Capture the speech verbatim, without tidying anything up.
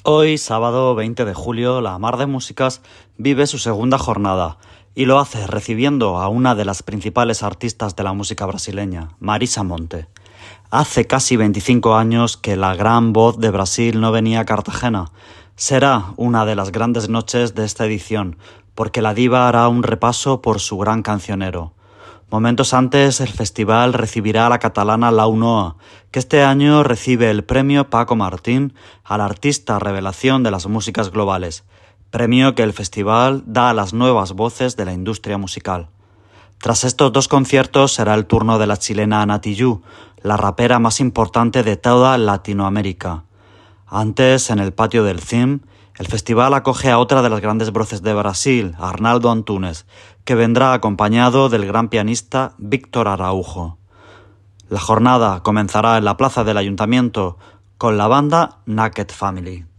Hoy, sábado veinte de julio, la Mar de Músicas vive su segunda jornada y lo hace recibiendo a una de las principales artistas de la música brasileña, Marisa Monte. Hace casi veinticinco años que la gran voz de Brasil no venía a Cartagena. Será una de las grandes noches de esta edición, porque la diva hará un repaso por su gran cancionero. Momentos antes, el festival recibirá a la catalana Lau Noa, que este año recibe el premio Paco Martín al artista revelación de las músicas globales, premio que el festival da a las nuevas voces de la industria musical. Tras estos dos conciertos será el turno de la chilena Nati Yu, la rapera más importante de toda Latinoamérica. Antes, en el patio del C I M, el festival acoge a otra de las grandes voces de Brasil, Arnaldo Antunes, que vendrá acompañado del gran pianista Víctor Araújo. La jornada comenzará en la plaza del Ayuntamiento con la banda Naked Family.